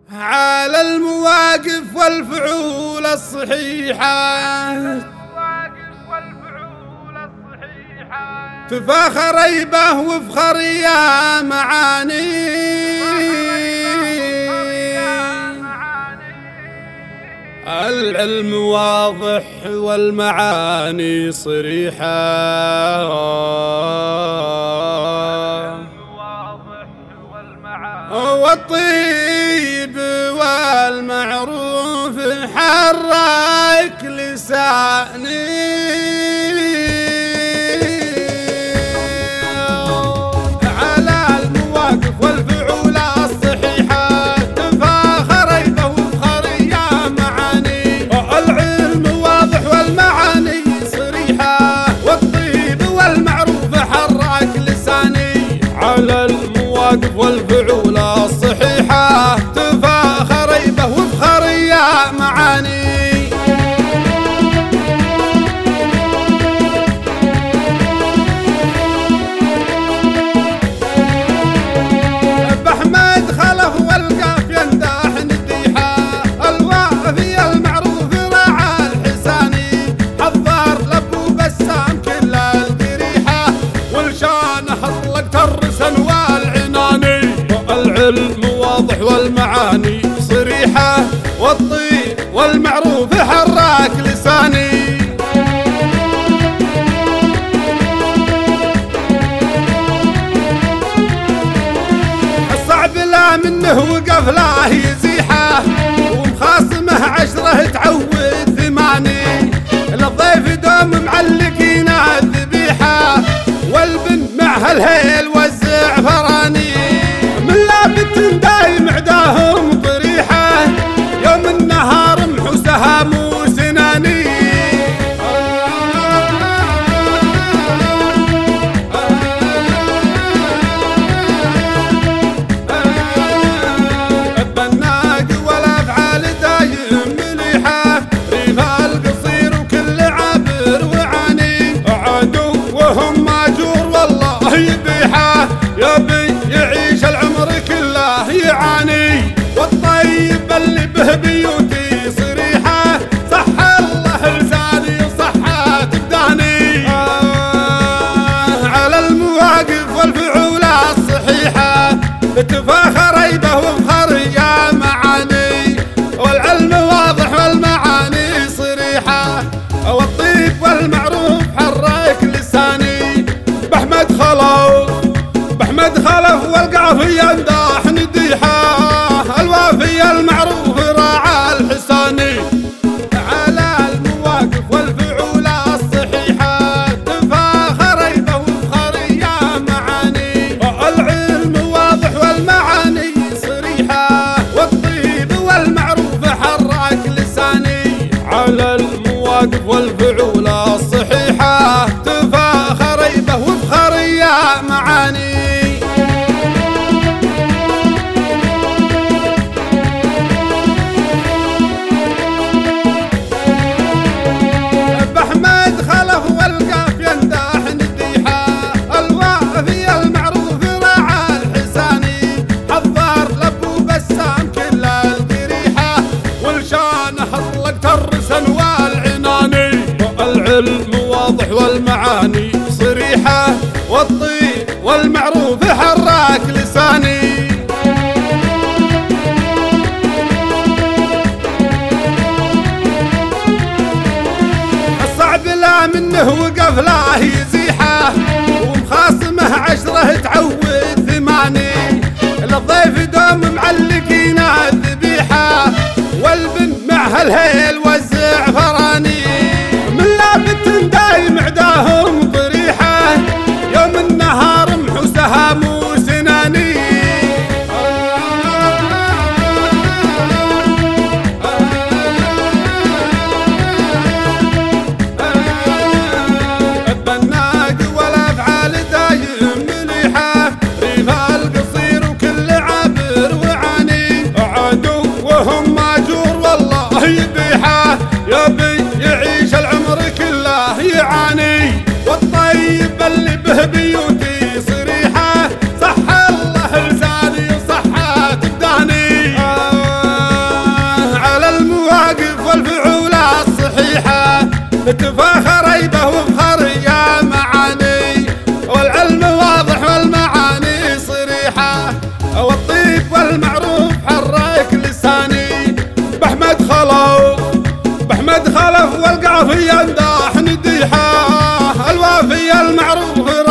على المواقف والفعول الصحيحة تفاخر ريبه وفخر يا معاني. العلم واضح والمعاني صريحة، والطيب والمعروف حرك لساني. على المواقف والفعول الصحيحة تفاخر ريبه وفخر يا معاني. العلم واضح والمعاني صريحة، والطيب والمعروف حرك لساني. على المواقف والفعول الصحيحة تفاخر ريبه وفخر يا معاني. بأحمد خلف والقاف ينداح نديحة، الوافي المعروف راعى الحساني. حضر لابو بسام كل القريحة، والشان حطلق ترسن والعناني. العلم واضح والمعاني صريحة، والطيب والمعروف حراك لساني. الصعب لا منه وقف لا يزيحه، ومخاصمه 10 تعود 8. الضيف دوم معلقين الذبيحة، والبن معها الهيل والزعفراني. من لابت دايم عداهم طريحة، يوم النهار رمح وسهام وسناني. البناق والافعال دايم مليحة، ريف القصير وكل عابر وعاني. عدوهم ماجور والله يبيحه، يبي يعيش العمر كله يعاني. والطيب اللي به بيوتي صريحة، صح الله لساني وصحة تبداني. على المواقف والفعول الصحيحة تفاخر ريبه وفخر يا معاني. والعلم واضح والمعاني صريحة، والطيب والمعروف حرك لساني. بأحمد خلف والقافي يمدح نديحة، الوافي المعروف راعى الحساني. على المواقف والفعول الصحيحة تفاخر ريبه وفخر يا معاني. العلم واضح والمعاني صريحة، والطيب والمعروف حرك لساني. على المواقف والفعول الصحيحة تفاخر ريبه وفخر يا معاني. بأحمد خلف والقاف ينداح نديحة، الوافي المعروف راعى الحساني. حضر لابو بسام كل القريحة، والشان حطلق ترسن والعناني. العلم واضح والمعاني صريحة، والطيب والمعروف حراك لساني. الصعب لا منه وقف لا يزيحه، ومخاصمه 10 تعود 8. الضيف دوم معلقين الذبيحة، والبن معها الهيل والزعفراني. من لابت دايم عداهم طريحة، يوم النهار رمح وسهام وسناني. البناق والافعال دايم مليحة، ريف القصير وكل عابر وعاني. عدوهم ماجور والله يبيحه، تفاخر به وفخر يا معاني، والعلم واضح والمعاني صريحة، والطيب والمعروف حرك لساني. بأحمد خلف والقافية امداح نديحة، الوافي المعروف